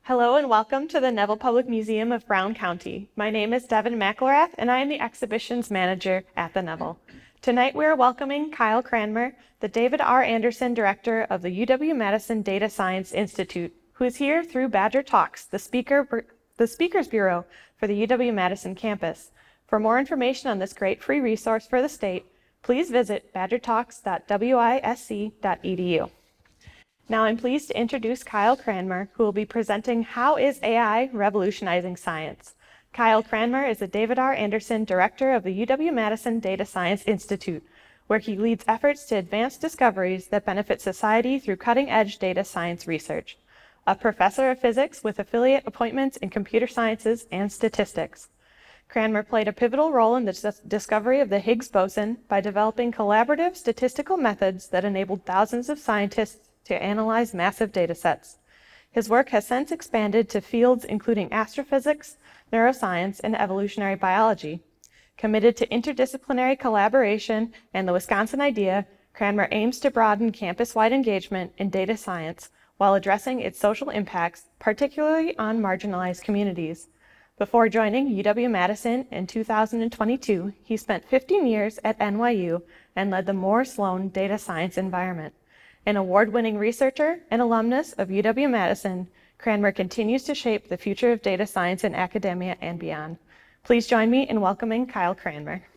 Hello and welcome to the Neville Public Museum of Brown County. My name is Devin McElrath and I am the exhibitions manager at the Neville. Tonight we are welcoming Kyle Cranmer, the David R. Anderson Director of the UW-Madison Data Science Institute, who is here through Badger Talks, the Speakers Bureau for the UW-Madison campus. For more information on this great free resource for the state, please visit badgertalks.wisc.edu. Now I'm pleased to introduce Kyle Cranmer, who will be presenting How is AI Revolutionizing Science? Kyle Cranmer is the David R. Anderson Director of the UW-Madison Data Science Institute, where he leads efforts to advance discoveries that benefit society through cutting-edge data science research. A professor of physics with affiliate appointments in computer sciences and statistics. Cranmer played a pivotal role in the discovery of the Higgs boson by developing collaborative statistical methods that enabled thousands of scientists to analyze massive data sets. His work has since expanded to fields including astrophysics, neuroscience, and evolutionary biology. Committed to interdisciplinary collaboration and the Wisconsin Idea, Cranmer aims to broaden campus-wide engagement in data science while addressing its social impacts, particularly on marginalized communities. Before joining UW-Madison in 2022, he spent 15 years at NYU and led the Moore Sloan data science environment. An award-winning researcher and alumnus of UW-Madison, Cranmer continues to shape the future of data science in academia and beyond. Please join me in welcoming Kyle Cranmer.